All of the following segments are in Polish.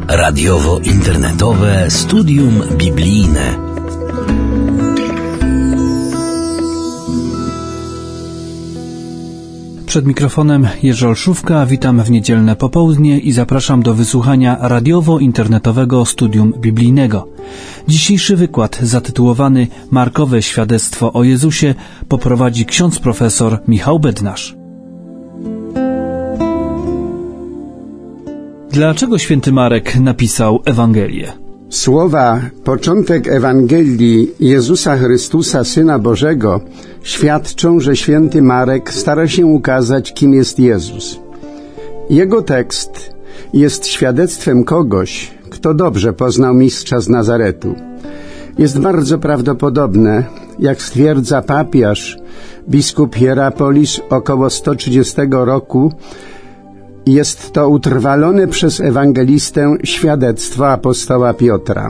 Radiowo-internetowe studium biblijne. Przed mikrofonem Jerzy Olszówka, witam w niedzielne popołudnie i zapraszam do wysłuchania radiowo-internetowego studium biblijnego. Dzisiejszy wykład zatytułowany Markowe świadectwo o Jezusie poprowadzi ksiądz profesor Michał Bednarz. Dlaczego święty Marek napisał Ewangelię? Słowa początek Ewangelii Jezusa Chrystusa, Syna Bożego, świadczą, że święty Marek stara się ukazać, kim jest Jezus. Jego tekst jest świadectwem kogoś, kto dobrze poznał mistrza z Nazaretu. Jest bardzo prawdopodobne, jak stwierdza papież, biskup Hierapolis około 130 roku, jest to utrwalone przez ewangelistę świadectwo apostoła Piotra.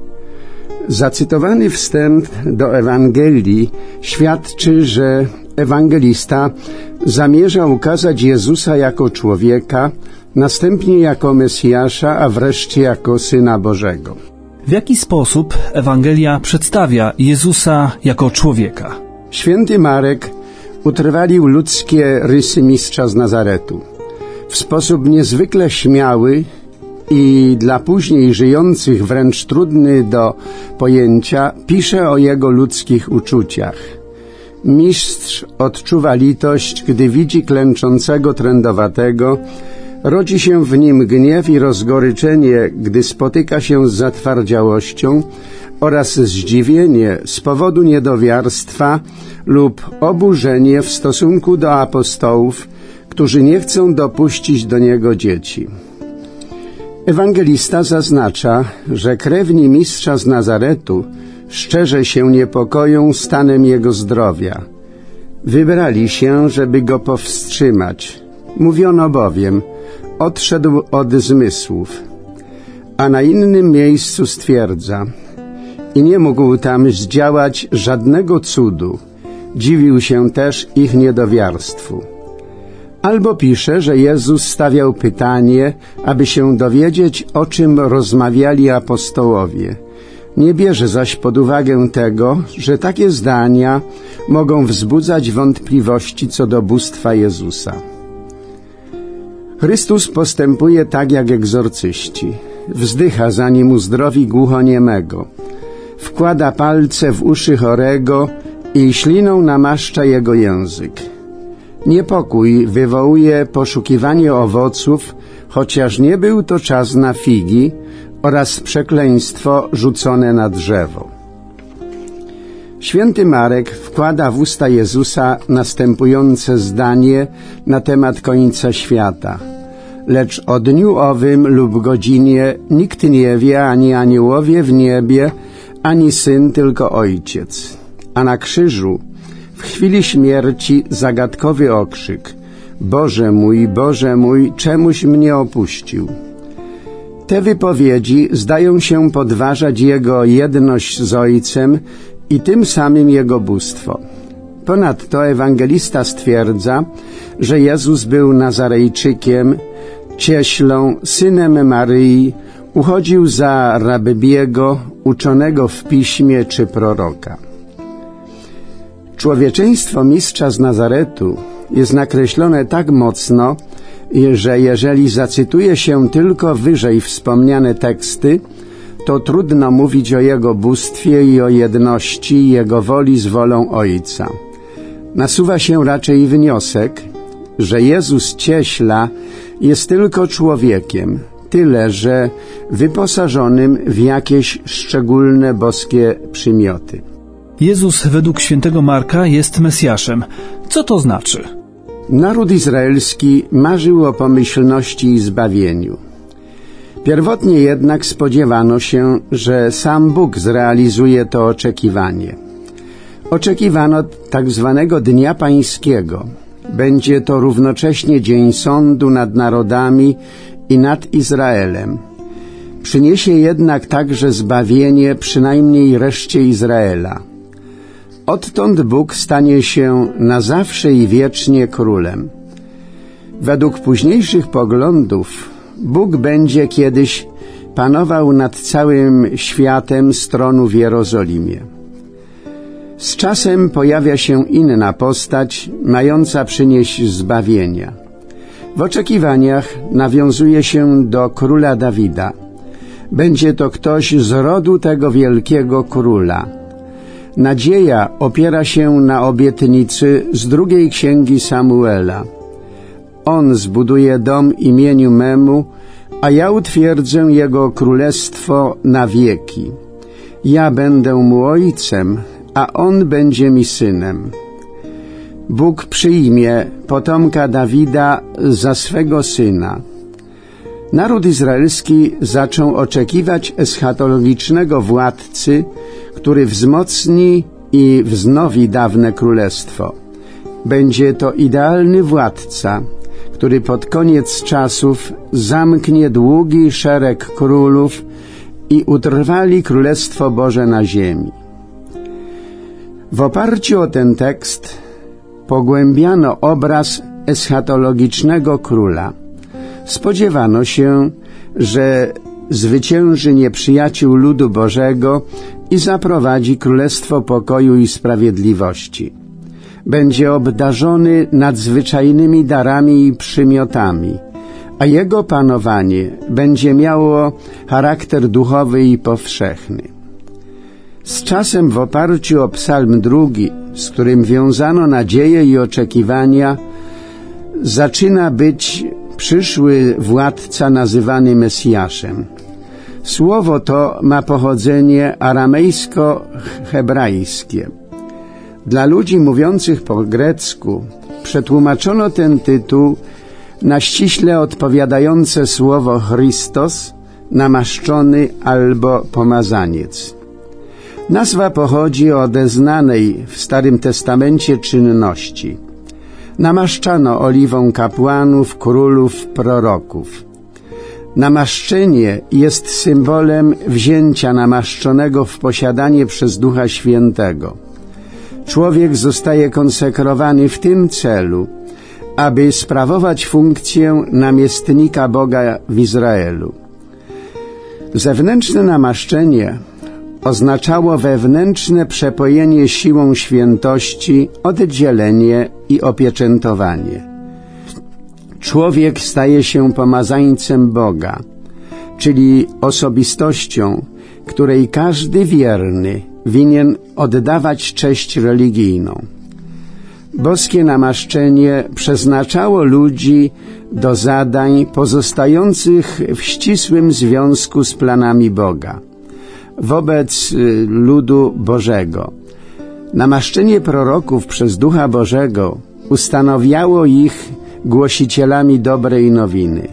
Zacytowany wstęp do Ewangelii świadczy, że ewangelista zamierza ukazać Jezusa jako człowieka, następnie jako Mesjasza, a wreszcie jako Syna Bożego. W jaki sposób Ewangelia przedstawia Jezusa jako człowieka? Święty Marek utrwalił ludzkie rysy mistrza z Nazaretu. W sposób niezwykle śmiały i dla później żyjących wręcz trudny do pojęcia pisze o jego ludzkich uczuciach. Mistrz odczuwa litość, gdy widzi klęczącego trędowatego, rodzi się w nim gniew i rozgoryczenie, gdy spotyka się z zatwardziałością oraz zdziwienie z powodu niedowiarstwa lub oburzenie w stosunku do apostołów, którzy nie chcą dopuścić do niego dzieci. Ewangelista zaznacza, że krewni mistrza z Nazaretu szczerze się niepokoją stanem jego zdrowia. Wybrali się, żeby go powstrzymać. Mówiono bowiem, odszedł od zmysłów. A na innym miejscu stwierdza, i nie mógł tam zdziałać żadnego cudu. Dziwił się też ich niedowiarstwu. Albo pisze, że Jezus stawiał pytanie, aby się dowiedzieć, o czym rozmawiali apostołowie. Nie bierze zaś pod uwagę tego, że takie zdania mogą wzbudzać wątpliwości co do bóstwa Jezusa. Chrystus postępuje tak jak egzorcyści. Wzdycha, zanim uzdrowi głuchoniemego. Wkłada palce w uszy chorego i śliną namaszcza jego język. Niepokój wywołuje poszukiwanie owoców, chociaż nie był to czas na figi, oraz przekleństwo rzucone na drzewo. Święty Marek wkłada w usta Jezusa następujące zdanie na temat końca świata. Lecz o dniu owym lub godzinie nikt nie wie, ani aniołowie w niebie, ani Syn, tylko Ojciec. A na krzyżu w chwili śmierci zagadkowy okrzyk: Boże mój, czemuś mnie opuścił? Te wypowiedzi zdają się podważać Jego jedność z Ojcem i tym samym Jego bóstwo. Ponadto ewangelista stwierdza, że Jezus był Nazarejczykiem, cieślą, synem Maryi, uchodził za rabbiego, uczonego w piśmie czy proroka. Człowieczeństwo mistrza z Nazaretu jest nakreślone tak mocno, że jeżeli zacytuje się tylko wyżej wspomniane teksty, to trudno mówić o jego bóstwie i o jedności jego woli z wolą Ojca. Nasuwa się raczej wniosek, że Jezus cieśla jest tylko człowiekiem, tyle że wyposażonym w jakieś szczególne boskie przymioty. Jezus według świętego Marka jest Mesjaszem. Co to znaczy? Naród izraelski marzył o pomyślności i zbawieniu. Pierwotnie jednak spodziewano się, że sam Bóg zrealizuje to oczekiwanie. Oczekiwano tak zwanego Dnia Pańskiego. Będzie to równocześnie dzień sądu nad narodami i nad Izraelem. Przyniesie jednak także zbawienie przynajmniej reszcie Izraela. Odtąd Bóg stanie się na zawsze i wiecznie królem. Według późniejszych poglądów Bóg będzie kiedyś panował nad całym światem z tronu w Jerozolimie. Z czasem pojawia się inna postać, mająca przynieść zbawienia. W oczekiwaniach nawiązuje się do króla Dawida. Będzie to ktoś z rodu tego wielkiego króla. Nadzieja opiera się na obietnicy z 2 księgi Samuela. On zbuduje dom imieniu memu, a ja utwierdzę jego królestwo na wieki. Ja będę mu ojcem, a on będzie mi synem. Bóg przyjmie potomka Dawida za swego syna. Naród izraelski zaczął oczekiwać eschatologicznego władcy, który wzmocni i wznowi dawne królestwo. Będzie to idealny władca, który pod koniec czasów zamknie długi szereg królów i utrwali Królestwo Boże na ziemi. W oparciu o ten tekst pogłębiano obraz eschatologicznego króla. Spodziewano się, że zwycięży nieprzyjaciół ludu Bożego i zaprowadzi Królestwo Pokoju i Sprawiedliwości. Będzie obdarzony nadzwyczajnymi darami i przymiotami, a jego panowanie będzie miało charakter duchowy i powszechny. Z czasem w oparciu o Psalm 2, z którym wiązano nadzieje i oczekiwania, zaczyna być przyszły władca nazywany Mesjaszem. Słowo to ma pochodzenie aramejsko-hebrajskie. Dla ludzi mówiących po grecku przetłumaczono ten tytuł na ściśle odpowiadające słowo Chrystos, namaszczony albo pomazaniec. Nazwa pochodzi od znanej w Starym Testamencie czynności. Namaszczano oliwą kapłanów, królów, proroków. Namaszczenie jest symbolem wzięcia namaszczonego w posiadanie przez Ducha Świętego. Człowiek zostaje konsekrowany w tym celu, aby sprawować funkcję namiestnika Boga w Izraelu. Zewnętrzne namaszczenie oznaczało wewnętrzne przepojenie siłą świętości, oddzielenie i opieczętowanie. Człowiek staje się pomazańcem Boga, czyli osobistością, której każdy wierny winien oddawać cześć religijną. Boskie namaszczenie przeznaczało ludzi do zadań pozostających w ścisłym związku z planami Boga wobec ludu Bożego. Namaszczenie proroków przez Ducha Bożego ustanawiało ich głosicielami dobrej nowiny.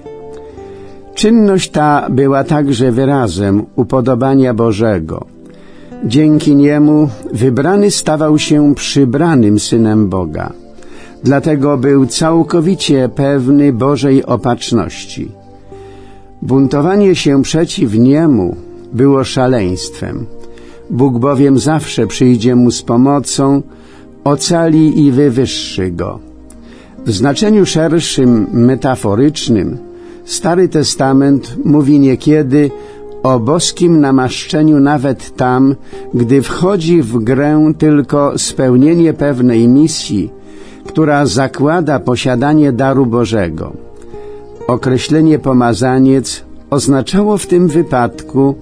Czynność ta była także wyrazem upodobania Bożego. Dzięki niemu wybrany stawał się przybranym Synem Boga. Dlatego był całkowicie pewny Bożej opatrzności. Buntowanie się przeciw niemu było szaleństwem. Bóg bowiem zawsze przyjdzie mu z pomocą, ocali i wywyższy go. W znaczeniu szerszym, metaforycznym, Stary Testament mówi niekiedy o boskim namaszczeniu nawet tam, gdy wchodzi w grę tylko spełnienie pewnej misji, która zakłada posiadanie daru Bożego. Określenie pomazaniec oznaczało w tym wypadku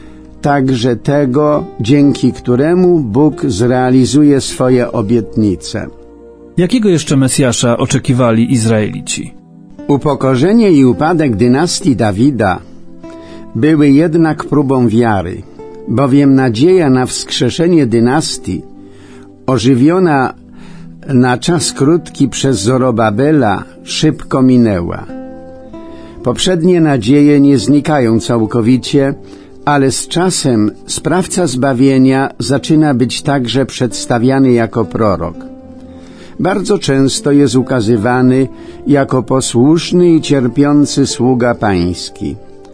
także tego, dzięki któremu Bóg zrealizuje swoje obietnice. Jakiego jeszcze Mesjasza oczekiwali Izraelici? Upokorzenie i upadek dynastii Dawida były jednak próbą wiary, bowiem nadzieja na wskrzeszenie dynastii, ożywiona na czas krótki przez Zorobabela, szybko minęła. Poprzednie nadzieje nie znikają całkowicie, ale z czasem sprawca zbawienia zaczyna być także przedstawiany jako prorok. Bardzo często jest ukazywany jako posłuszny i cierpiący sługa pański.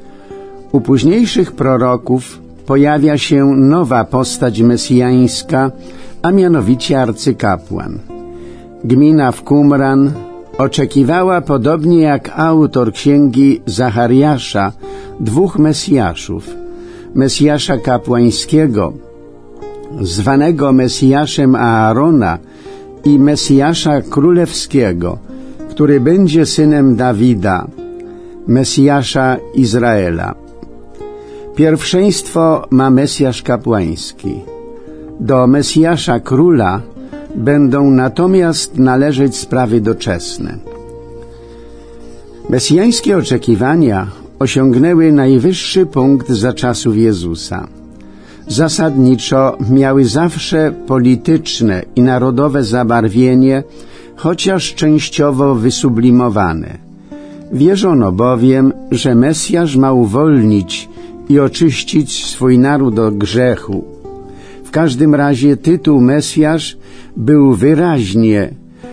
U późniejszych proroków pojawia się nowa postać mesjańska, a mianowicie arcykapłan. Gmina w Qumran oczekiwała, podobnie jak autor księgi Zachariasza, dwóch Mesjaszów. Mesjasza kapłańskiego, zwanego Mesjaszem Aarona, i Mesjasza królewskiego, który będzie synem Dawida, Mesjasza Izraela. Pierwszeństwo ma Mesjasz kapłański. Do Mesjasza króla będą natomiast należeć sprawy doczesne. Mesjańskie oczekiwania osiągnęły najwyższy punkt za czasów Jezusa. Zasadniczo miały zawsze polityczne i narodowe zabarwienie, chociaż częściowo wysublimowane. Wierzono bowiem, że Mesjasz ma uwolnić i oczyścić swój naród od grzechu. W każdym razie tytuł Mesjasz był wyraźnie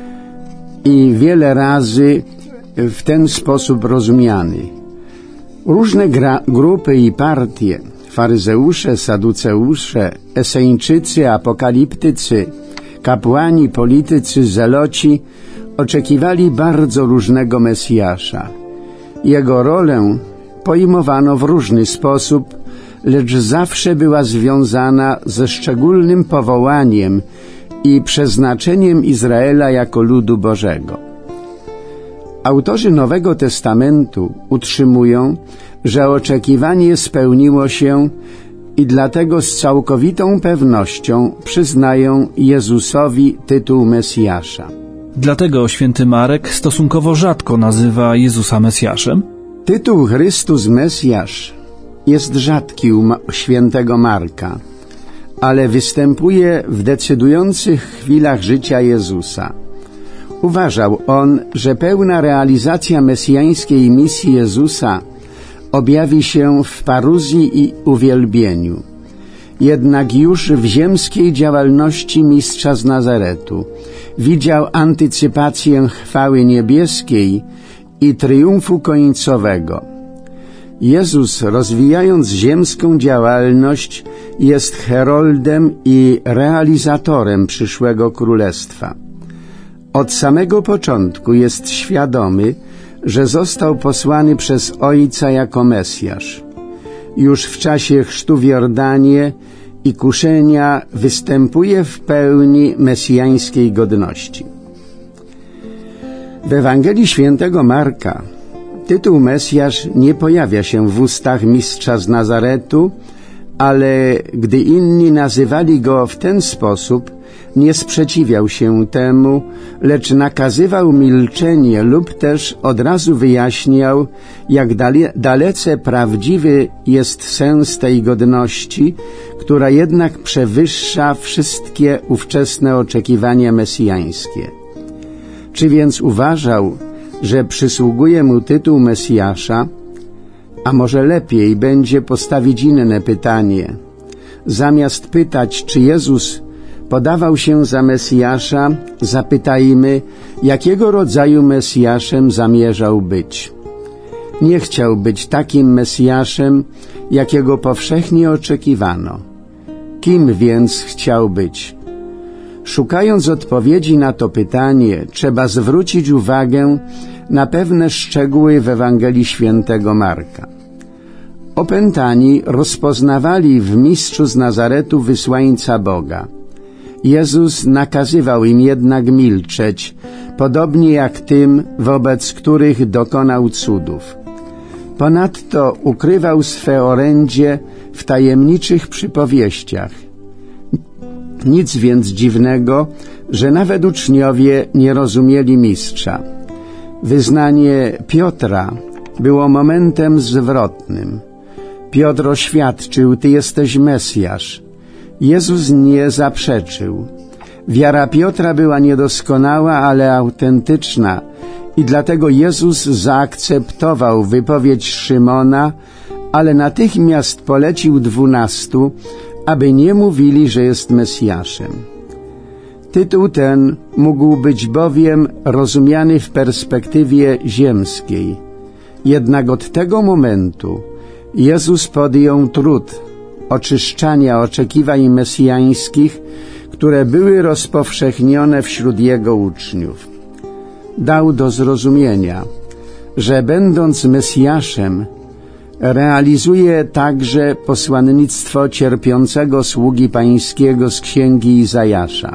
i wiele razy w ten sposób rozumiany. Różne grupy i partie, faryzeusze, saduceusze, eseńczycy, apokaliptycy, kapłani, politycy, zeloci oczekiwali bardzo różnego Mesjasza. Jego rolę pojmowano w różny sposób, lecz zawsze była związana ze szczególnym powołaniem i przeznaczeniem Izraela jako ludu Bożego. Autorzy Nowego Testamentu utrzymują, że oczekiwanie spełniło się i dlatego z całkowitą pewnością przyznają Jezusowi tytuł Mesjasza. Dlatego święty Marek stosunkowo rzadko nazywa Jezusa Mesjaszem. Tytuł Chrystus Mesjasz jest rzadki u świętego Marka, ale występuje w decydujących chwilach życia Jezusa. Uważał on, że pełna realizacja mesjańskiej misji Jezusa objawi się w paruzji i uwielbieniu. Jednak już w ziemskiej działalności mistrza z Nazaretu widział antycypację chwały niebieskiej i triumfu końcowego. Jezus, rozwijając ziemską działalność, jest heroldem i realizatorem przyszłego królestwa. Od samego początku jest świadomy, że został posłany przez Ojca jako Mesjasz. Już w czasie chrztu w Jordanie i kuszenia występuje w pełni mesjańskiej godności. W Ewangelii świętego Marka tytuł Mesjasz nie pojawia się w ustach mistrza z Nazaretu, ale gdy inni nazywali go w ten sposób, nie sprzeciwiał się temu, lecz nakazywał milczenie lub też od razu wyjaśniał, jak dalece prawdziwy jest sens tej godności, która jednak przewyższa wszystkie ówczesne oczekiwania mesjańskie. Czy więc uważał, że przysługuje mu tytuł Mesjasza? A może lepiej będzie postawić inne pytanie. Zamiast pytać, czy Jezus podawał się za Mesjasza, zapytajmy, jakiego rodzaju Mesjaszem zamierzał być. Nie chciał być takim Mesjaszem, jakiego powszechnie oczekiwano. Kim więc chciał być? Szukając odpowiedzi na to pytanie, trzeba zwrócić uwagę na pewne szczegóły w Ewangelii świętego Marka. Opętani rozpoznawali w mistrzu z Nazaretu wysłańca Boga. Jezus nakazywał im jednak milczeć, podobnie jak tym, wobec których dokonał cudów. Ponadto ukrywał swe orędzie w tajemniczych przypowieściach. Nic więc dziwnego, że nawet uczniowie nie rozumieli mistrza. Wyznanie Piotra było momentem zwrotnym. Piotr oświadczył: Ty jesteś Mesjasz. Jezus nie zaprzeczył. Wiara Piotra była niedoskonała, ale autentyczna i dlatego Jezus zaakceptował wypowiedź Szymona, ale natychmiast polecił 12, aby nie mówili, że jest Mesjaszem. Tytuł ten mógł być bowiem rozumiany w perspektywie ziemskiej. Jednak od tego momentu Jezus podjął trud oczyszczania oczekiwań mesjańskich, które były rozpowszechnione wśród Jego uczniów. dał do zrozumienia, że będąc Mesjaszem realizuje także posłannictwo cierpiącego sługi pańskiego z księgi Izajasza.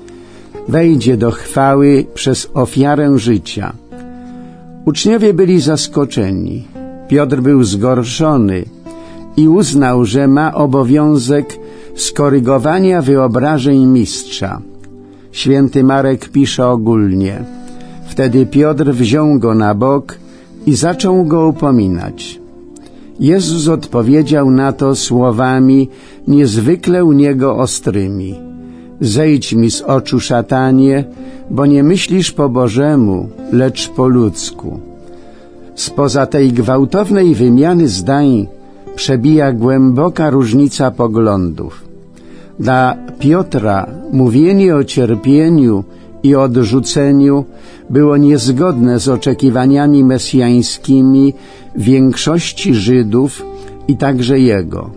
Wejdzie do chwały przez ofiarę życia. Uczniowie byli zaskoczeni. Piotr był zgorszony i uznał, że ma obowiązek skorygowania wyobrażeń mistrza. Święty Marek pisze ogólnie: wtedy Piotr wziął go na bok i zaczął go upominać. Jezus odpowiedział na to słowami niezwykle u niego ostrymi: zejdź mi z oczu, szatanie, bo nie myślisz po Bożemu, lecz po ludzku. Spoza tej gwałtownej wymiany zdań przebija głęboka różnica poglądów. Dla Piotra mówienie o cierpieniu i odrzuceniu było niezgodne z oczekiwaniami mesjańskimi większości Żydów i także jego.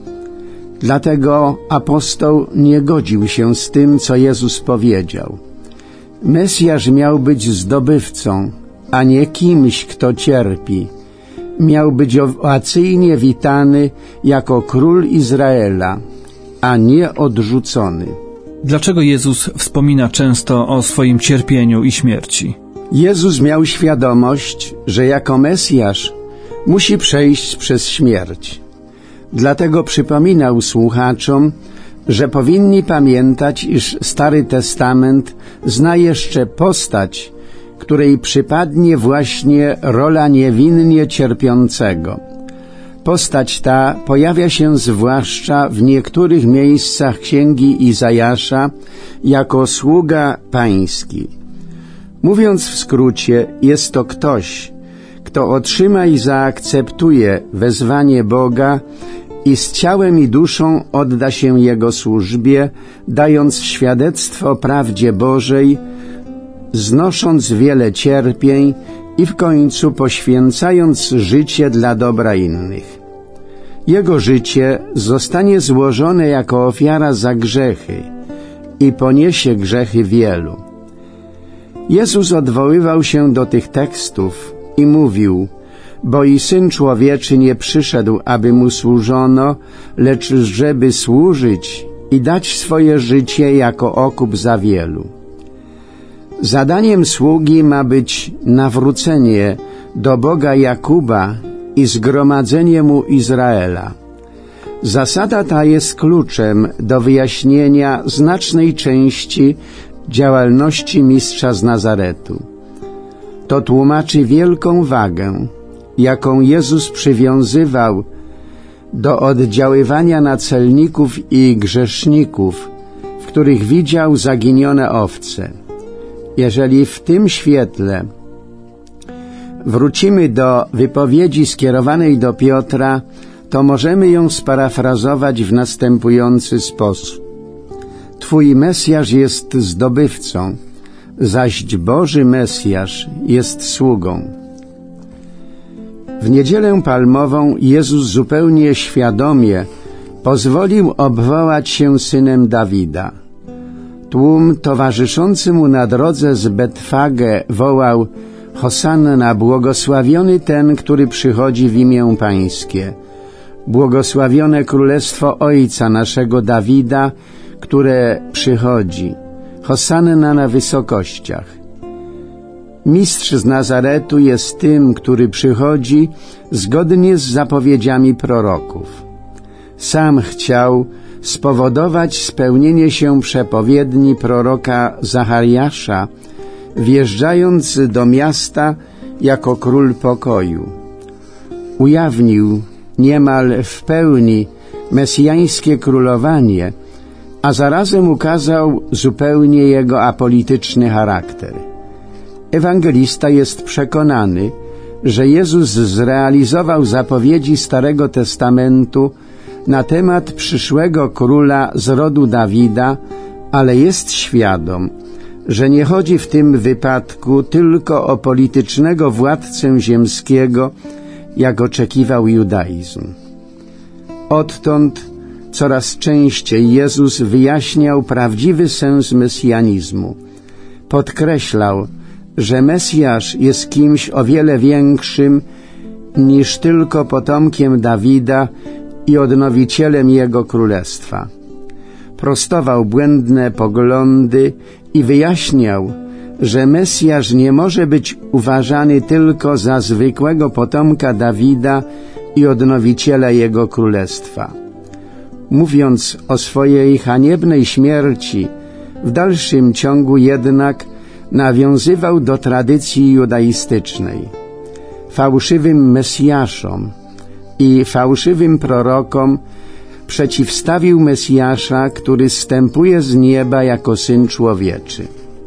Dlatego apostoł nie godził się z tym, co Jezus powiedział. Mesjasz miał być zdobywcą, a nie kimś, kto cierpi. Miał być owacyjnie witany jako król Izraela, a nie odrzucony. Dlaczego Jezus wspomina często o swoim cierpieniu i śmierci? Jezus miał świadomość, że jako Mesjasz musi przejść przez śmierć. Dlatego przypominał słuchaczom, że powinni pamiętać, iż Stary Testament zna jeszcze postać, której przypadnie właśnie rola niewinnie cierpiącego. Postać ta pojawia się zwłaszcza w niektórych miejscach księgi Izajasza jako sługa pański. Mówiąc w skrócie, jest to ktoś, kto otrzyma i zaakceptuje wezwanie Boga i z ciałem i duszą odda się Jego służbie, dając świadectwo prawdzie Bożej, znosząc wiele cierpień i w końcu poświęcając życie dla dobra innych. Jego życie zostanie złożone jako ofiara za grzechy i poniesie grzechy wielu. Jezus odwoływał się do tych tekstów i mówił: bo i Syn Człowieczy nie przyszedł, aby Mu służono, lecz żeby służyć i dać swoje życie jako okup za wielu. Zadaniem sługi ma być nawrócenie do Boga Jakuba i zgromadzenie mu Izraela. Zasada ta jest kluczem do wyjaśnienia znacznej części działalności mistrza z Nazaretu. To tłumaczy wielką wagę, jaką Jezus przywiązywał do oddziaływania na celników i grzeszników, w których widział zaginione owce. Jeżeli w tym świetle wrócimy do wypowiedzi skierowanej do Piotra, to możemy ją sparafrazować w następujący sposób: Twój Mesjasz jest zdobywcą, zaś Boży Mesjasz jest sługą. W Niedzielę Palmową Jezus zupełnie świadomie pozwolił obwołać się Synem Dawida. Tłum towarzyszący mu na drodze z Betfage wołał: Hosanna, błogosławiony ten, który przychodzi w imię Pańskie. Błogosławione królestwo Ojca naszego Dawida, które przychodzi. Hosanna na wysokościach. Mistrz z Nazaretu jest tym, który przychodzi zgodnie z zapowiedziami proroków. Sam chciał spowodować spełnienie się przepowiedni proroka Zachariasza, wjeżdżając do miasta jako król pokoju. Ujawnił niemal w pełni mesjańskie królowanie, a zarazem ukazał zupełnie jego apolityczny charakter. Ewangelista jest przekonany, że Jezus zrealizował zapowiedzi Starego Testamentu na temat przyszłego króla z rodu Dawida, ale jest świadom, że nie chodzi w tym wypadku tylko o politycznego władcę ziemskiego, jak oczekiwał judaizm. Odtąd coraz częściej Jezus wyjaśniał prawdziwy sens mesjanizmu. Podkreślał, że Mesjasz jest kimś o wiele większym niż tylko potomkiem Dawida i odnowicielem jego królestwa. Prostował błędne poglądy i wyjaśniał, że Mesjasz nie może być uważany tylko za zwykłego potomka Dawida i odnowiciela jego królestwa. Mówiąc o swojej haniebnej śmierci, w dalszym ciągu jednak nawiązywał do tradycji judaistycznej. Fałszywym Mesjaszom i fałszywym prorokom przeciwstawił Mesjasza, który zstępuje z nieba jako Syn Człowieczy.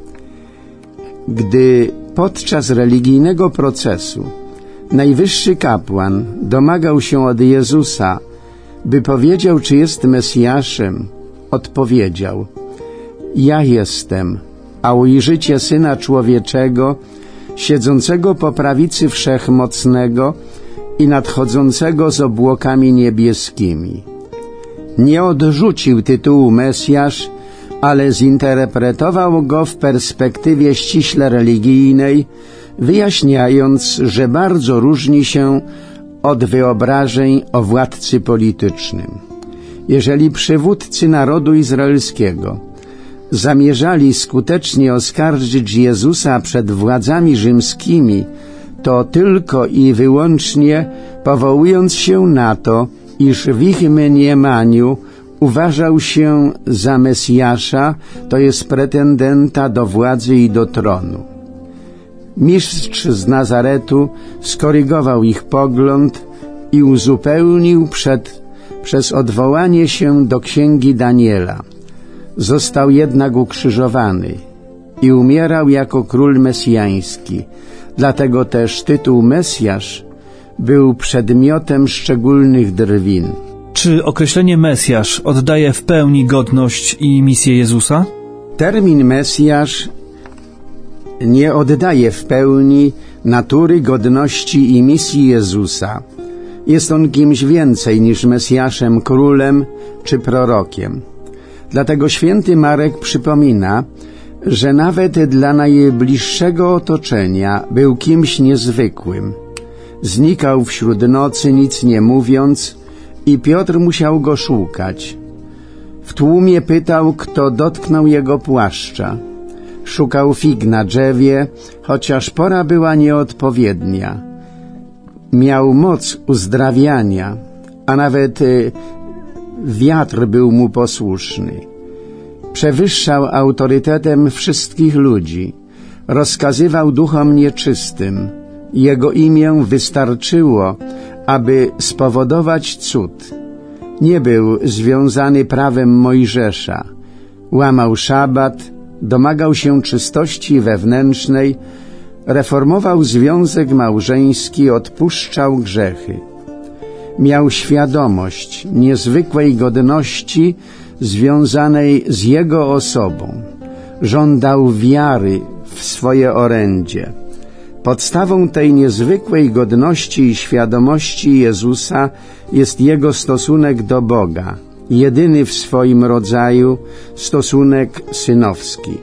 Gdy podczas religijnego procesu najwyższy kapłan domagał się od Jezusa, by powiedział, czy jest Mesjaszem, odpowiedział: ja jestem, a ujrzycie Syna Człowieczego, siedzącego po prawicy Wszechmocnego i nadchodzącego z obłokami niebieskimi. Nie odrzucił tytułu Mesjasz, ale zinterpretował go w perspektywie ściśle religijnej, wyjaśniając, że bardzo różni się od wyobrażeń o władcy politycznym. Jeżeli przywódcy narodu izraelskiego zamierzali skutecznie oskarżyć Jezusa przed władzami rzymskimi, to tylko i wyłącznie powołując się na to, iż w ich mniemaniu uważał się za Mesjasza, to jest pretendenta do władzy i do tronu. Mistrz z Nazaretu skorygował ich pogląd i uzupełnił przez odwołanie się do księgi Daniela. Został jednak ukrzyżowany i umierał jako król mesjański. Dlatego też tytuł Mesjasz był przedmiotem szczególnych drwin. Czy określenie Mesjasz oddaje w pełni godność i misję Jezusa? Termin Mesjasz nie oddaje w pełni natury, godności i misji Jezusa. Jest on kimś więcej niż Mesjaszem, królem czy prorokiem. Dlatego święty Marek przypomina, że nawet dla najbliższego otoczenia był kimś niezwykłym. Znikał wśród nocy, nic nie mówiąc, i Piotr musiał go szukać. W tłumie pytał, kto dotknął jego płaszcza. Szukał fig na drzewie, chociaż pora była nieodpowiednia. Miał moc uzdrawiania, a nawet wiatr był mu posłuszny. Przewyższał autorytetem wszystkich ludzi. Rozkazywał duchom nieczystym. Jego imię wystarczyło, aby spowodować cud. Nie był związany prawem Mojżesza. Łamał szabat, domagał się czystości wewnętrznej, reformował związek małżeński, odpuszczał grzechy. Miał świadomość niezwykłej godności związanej z jego osobą. Żądał wiary w swoje orędzie. Podstawą tej niezwykłej godności i świadomości Jezusa jest Jego stosunek do Boga, jedyny w swoim rodzaju stosunek synowski.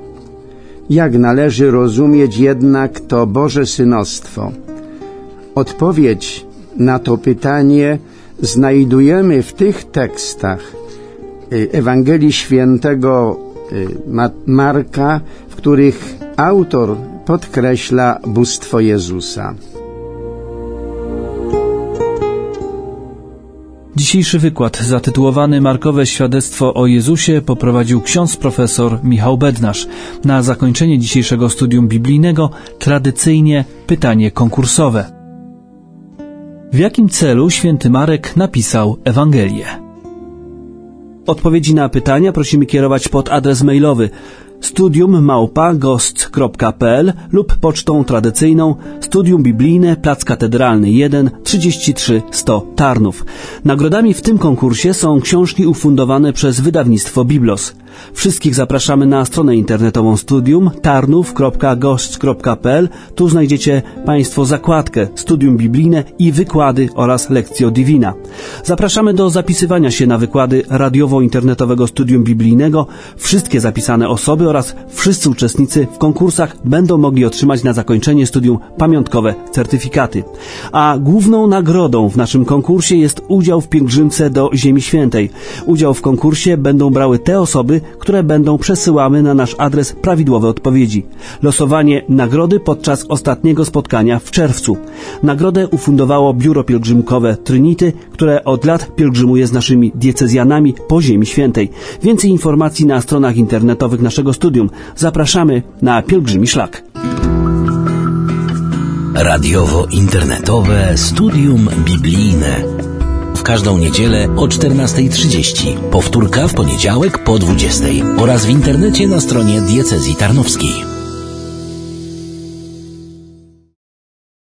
Jak należy rozumieć jednak to Boże synostwo? Odpowiedź na to pytanie znajdujemy w tych tekstach Ewangelii Świętego Marka, w których autor podkreśla bóstwo Jezusa. Dzisiejszy wykład zatytułowany Markowe świadectwo o Jezusie poprowadził ksiądz profesor Michał Bednarz. Na zakończenie dzisiejszego studium biblijnego tradycyjnie pytanie konkursowe. W jakim celu święty Marek napisał Ewangelię? Odpowiedzi na pytania prosimy kierować pod adres mailowy studium@gost.pl lub pocztą tradycyjną Studium Biblijne, Plac Katedralny 1, 33 100 Tarnów. Nagrodami w tym konkursie są książki ufundowane przez wydawnictwo Biblos. Wszystkich zapraszamy na stronę internetową studium tarnów.gość.pl. Tu znajdziecie Państwo zakładkę Studium Biblijne i wykłady oraz Lectio Divina. Zapraszamy do zapisywania się na wykłady radiowo-internetowego Studium Biblijnego. Wszystkie zapisane osoby oraz wszyscy uczestnicy w konkursach będą mogli otrzymać na zakończenie studium pamiątkowe certyfikaty. A główną nagrodą w naszym konkursie jest udział w pielgrzymce do Ziemi Świętej. Udział w konkursie będą brały te osoby, które będą przesyłały na nasz adres prawidłowe odpowiedzi. Losowanie nagrody podczas ostatniego spotkania w czerwcu. Nagrodę ufundowało Biuro Pielgrzymkowe Trinity, które od lat pielgrzymuje z naszymi diecezjanami po Ziemi Świętej. Więcej informacji na stronach internetowych naszego studium. Zapraszamy na Pielgrzymi Szlak. Radiowo-internetowe Studium Biblijne. W każdą niedzielę o 14:30. Powtórka w poniedziałek po 20:00 oraz w internecie na stronie Diecezji Tarnowskiej.